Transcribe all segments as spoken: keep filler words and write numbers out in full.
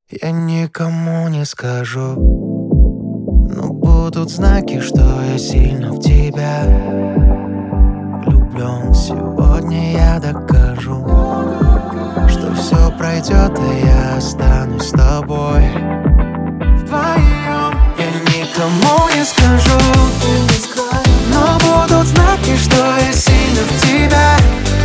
Я никому не скажу, но будут знаки, что я сильно в тебя влюблен. Сегодня я докажу, что все пройдет, и я останусь с тобой вдвоем. Я никому не скажу, но будут знаки, что я сильно в тебя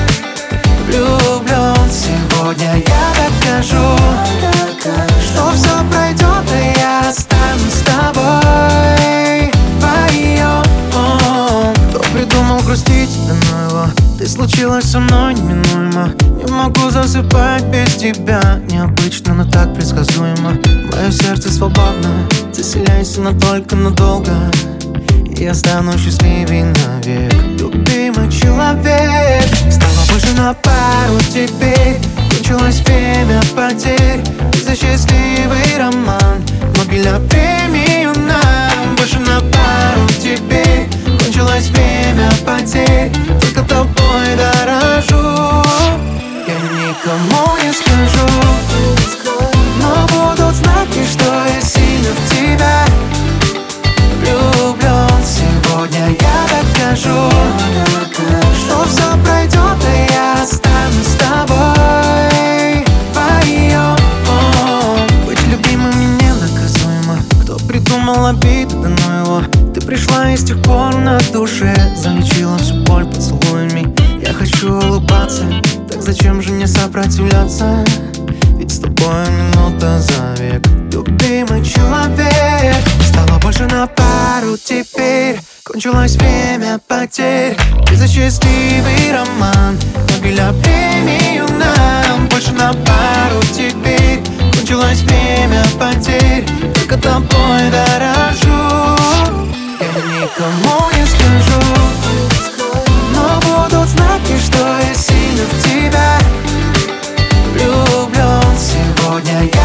влюблен. Сегодня я докажу, что все пройдет, и я останусь с тобой вдвоем. Кто придумал грустить, да ну его. Ты случилась со мной неминуемо. Не могу засыпать без тебя. Необычно, но так предсказуемо. Мое сердце свободно, заселяйся, но только надолго. И я стану счастливей навек. Любимый человек, стало больше на пару теперь. Кончилось время потерь, за счастливый роман. Нобеля премию нам, больше на пару теперь. Кончилось время потерь, только тобой дорожу. Я никому не скажу, но будут знаки, что я сильно в тебя влюблен. Сегодня я докажу, что все пройдет, и я останусь с тобой вдвоем. Быть любимым ненаказуемо. Кто придумал обиды, да ну его. Ты пришла и с тех пор на душе залечила всю боль поцелуями. Я хочу улыбаться, так зачем же мне сопротивляться? Ведь с тобой минута за век. Любимый человек, стало больше на пару теперь. Кончилось время потерь, ты за счастливый роман. Нобеля премию нам, больше на пару теперь. Кончилось время потерь, только тобой дорожу. Я никому не скажу, но будут знаки, что я сильно в тебя влюблен. Сегодня я